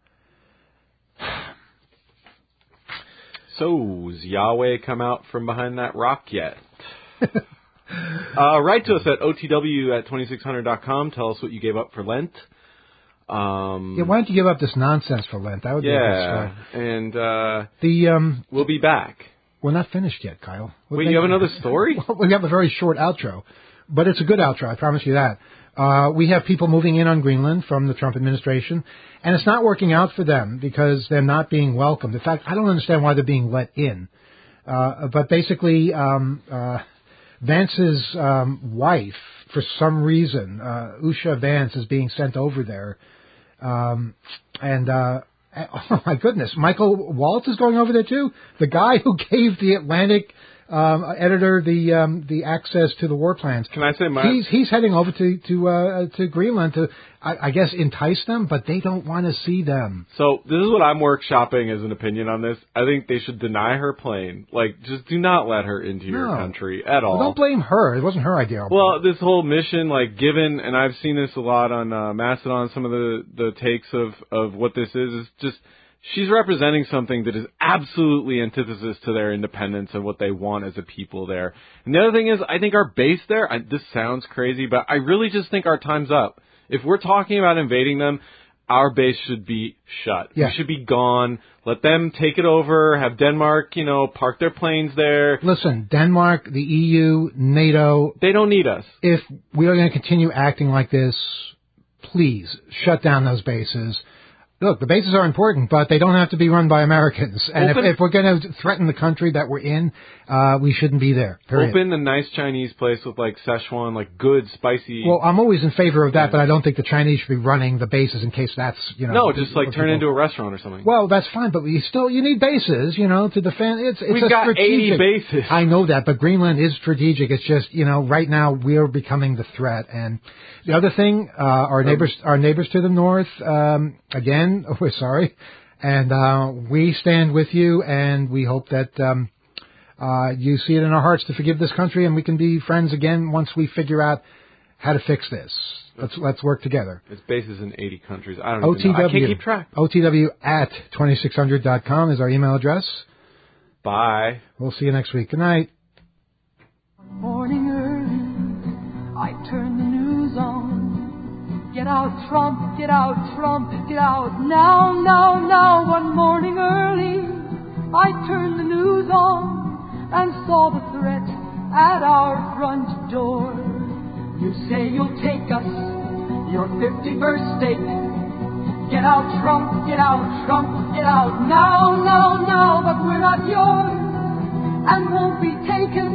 So, has Yahweh come out from behind that rock yet? uh, write to us at O T W at twenty-six hundred dot com. Tell us what you gave up for Lent. Um, yeah, why don't you give up this nonsense for Lent? That would yeah, be a good story. And uh, the, um, we'll be back. We're not finished yet, Kyle. We're Wait, you have another story? We have a very short outro, but it's a good outro, I promise you that. Uh, we have people moving in on Greenland from the Trump administration, and it's not working out for them because they're not being welcomed. In fact, I don't understand why they're being let in. Uh, but basically, um, uh, Vance's um, wife, for some reason, uh, Usha Vance, is being sent over there. Um, and, uh, oh my goodness, Michael Waltz is going over there too? The guy who gave the Atlantic um, editor the um, the access to the war plans. Can I say my... He's he's heading over to to uh, to Greenland to, I, I guess, entice them, but they don't want to see them. So this is what I'm workshopping as an opinion on this. I think they should deny her plane. Like, just do not let her into no. your country at all. Well, don't blame her. It wasn't her idea. Well, this whole mission, like, given, and I've seen this a lot on uh, Mastodon, some of the, the takes of, of what this is, is just... She's representing something that is absolutely antithesis to their independence and what they want as a people there. And the other thing is, I think our base there, I, this sounds crazy, but I really just think our time's up. If we're talking about invading them, our base should be shut. Yeah. We should be gone. Let them take it over, have Denmark, you know, park their planes there. Listen, Denmark, the E U, NATO. They don't need us. If we are going to continue acting like this, please shut down those bases. Look, the bases are important, but they don't have to be run by Americans. And Open, if, if we're going to threaten the country that we're in, uh, we shouldn't be there. Period. Open a nice Chinese place with, like, Szechuan, like, good, spicy... Well, I'm always in favor of that, yeah. But I don't think the Chinese should be running the bases in case that's, you know... No, just, like, turn people. into a restaurant or something. Well, that's fine, but you still, you need bases, you know, to defend... It's, it's We've a got strategic, eighty bases. I know that, but Greenland is strategic. It's just, you know, right now we're becoming the threat. And the other thing, uh, our neighbors, our neighbors to the north, um, again, we're sorry. And uh, we stand with you, and we hope that um, uh, you see it in our hearts to forgive this country, and we can be friends again once we figure out how to fix this. Let's let's work together. It's bases in eighty countries. I don't O T W, even know. I can't keep track. O T W at twenty-six hundred dot com is our email address. Bye. We'll see you next week. Good night. Morning early, I turn the news on. Get out, Trump, get out, Trump, get out. Now, now, now, one morning early, I turned the news on and saw the threat at our front door. You say you'll take us, your fifty-first state. Get out, Trump, get out, Trump, get out. Now, now, now, but we're not yours and won't be taken.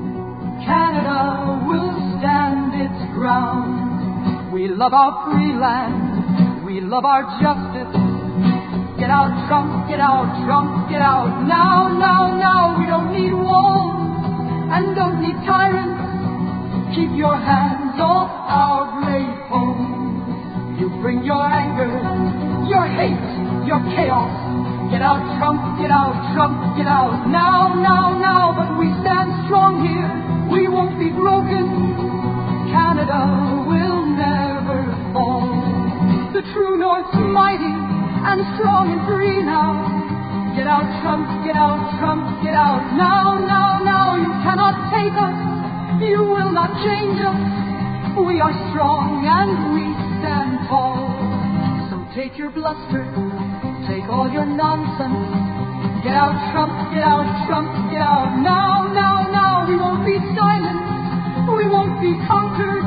Canada will stand its ground. We love our free land, we love our justice. Get out, Trump, get out, Trump, get out. Now, now, now, we don't need walls and don't need tyrants. Keep your hands off our great home. You bring your anger, your hate, your chaos. Get out, Trump, get out, Trump, get out. Now, now, now, but we stand strong here. We won't be broken. Canada will never fall. The true North's mighty and strong and free now. Get out, Trump, get out, Trump, get out. Now, now, now, you cannot take us. You will not change us. We are strong and we stand tall. So take your bluster, take all your nonsense. Get out, Trump, get out, Trump, get out. Now, now, now, we won't be silent. We won't be conquered.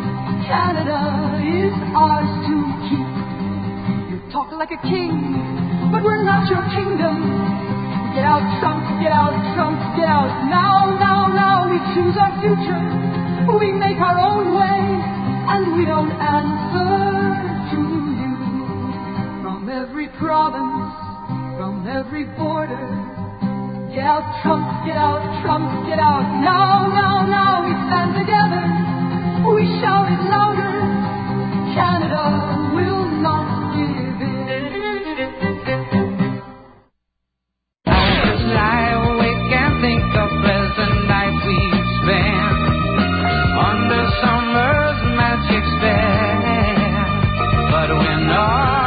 Canada is ours to keep. You talk like a king, but we're not your kingdom. Get out, Trump, get out, Trump, get out. Now, now, now, we choose our future. We make our own way, and we don't answer to you. From every province, from every border. Get out, Trump, get out, Trump, get out. Now, now, now, we stand together. We shout it louder. Canada will not give in. I just lie awake and think of pleasant nights we spent under summer's magic spell. But when all